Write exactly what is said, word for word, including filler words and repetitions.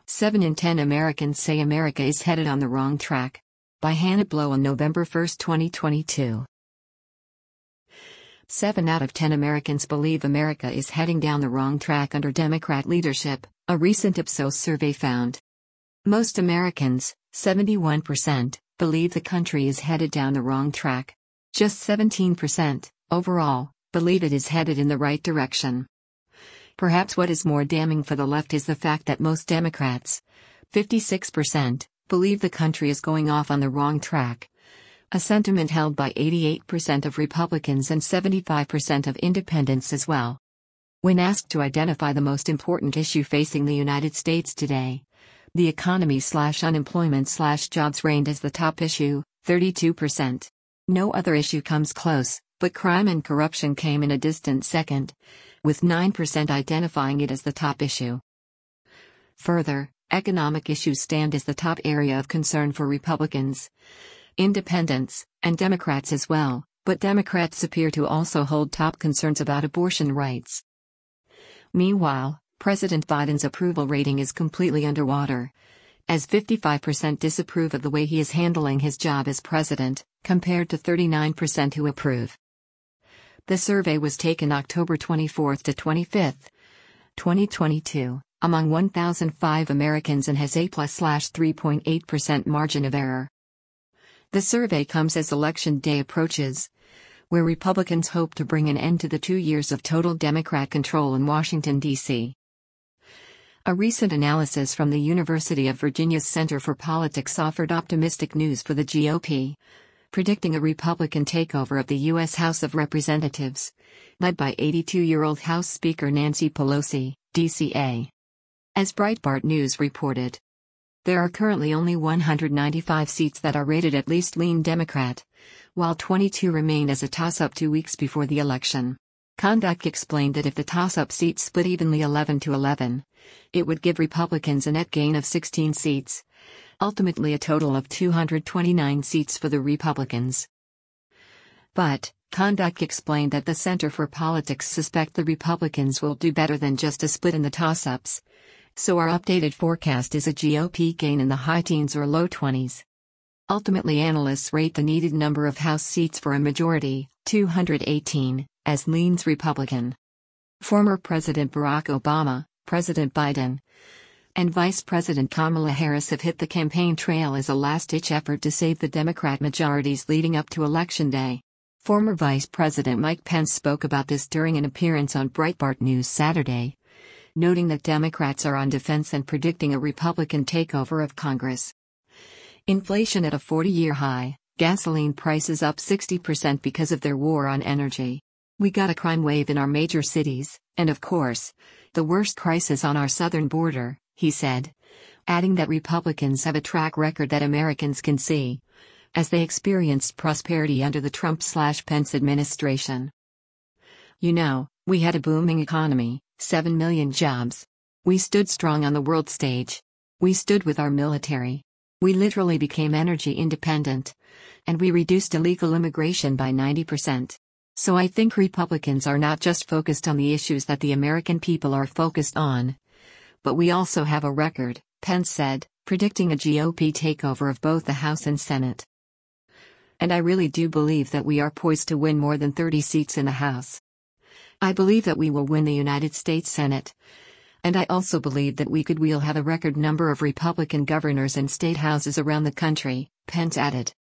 Seven in ten Americans say America is headed on the wrong track. By Hannah Blow on November first, twenty twenty-two. Seven out of ten Americans believe America is heading down the wrong track under Democrat leadership, a recent Ipsos survey found. Most Americans, seventy-one percent, believe the country is headed down the wrong track. Just seventeen percent, overall, believe it is headed in the right direction. Perhaps what is more damning for the left is the fact that most Democrats, fifty-six percent, believe the country is going off on the wrong track. A sentiment held by eighty-eight percent of Republicans and seventy-five percent of independents as well. When asked to identify the most important issue facing the United States today, the economy slash unemployment slash jobs reigned as the top issue, thirty-two percent. No other issue comes close, but crime and corruption came in a distant second, with nine percent identifying it as the top issue. Further, economic issues stand as the top area of concern for Republicans, independents, and Democrats as well, but Democrats appear to also hold top concerns about abortion rights. Meanwhile, President Biden's approval rating is completely underwater, as fifty-five percent disapprove of the way he is handling his job as president, compared to thirty-nine percent who approve. The survey was taken October twenty-fourth to twenty-fifth, twenty twenty-two, among one thousand five Americans and has a plus three point eight percent margin of error. The survey comes as Election Day approaches, where Republicans hope to bring an end to the two years of total Democrat control in Washington, D C A recent analysis from the University of Virginia's Center for Politics offered optimistic news for the G O P, predicting a Republican takeover of the U S House of Representatives, led by eighty-two-year-old House Speaker Nancy Pelosi, D C A. As Breitbart News reported, there are currently only one hundred ninety-five seats that are rated at least lean Democrat, while twenty-two remain as a toss-up two weeks before the election. Kondak explained that if the toss-up seats split evenly eleven to eleven, it would give Republicans a net gain of sixteen seats, ultimately a total of two hundred twenty-nine seats for the Republicans. But, Kondak explained that the Center for Politics suspect the Republicans will do better than just a split in the toss-ups, so our updated forecast is a G O P gain in the high teens or low twenties. Ultimately, analysts rate the needed number of House seats for a majority, two hundred eighteen, as leans Republican. Former President Barack Obama, President Biden, and Vice President Kamala Harris have hit the campaign trail as a last-ditch effort to save the Democrat majorities leading up to Election Day. Former Vice President Mike Pence spoke about this during an appearance on Breitbart News Saturday, noting that Democrats are on defense and predicting a Republican takeover of Congress. Inflation at a forty-year high, gasoline prices up sixty percent because of their war on energy. We got a crime wave in our major cities, and of course, the worst crisis on our southern border, he said, adding that Republicans have a track record that Americans can see, as they experienced prosperity under the Trump-slash-Pence administration. You know, we had a booming economy, seven million jobs. We stood strong on the world stage. We stood with our military. We literally became energy independent. And we reduced illegal immigration by ninety percent. So I think Republicans are not just focused on the issues that the American people are focused on. But we also have a record, Pence said, predicting a G O P takeover of both the House and Senate. And I really do believe that we are poised to win more than thirty seats in the House. I believe that we will win the United States Senate. And I also believe that we could we'll have a record number of Republican governors and state houses around the country, Pence added.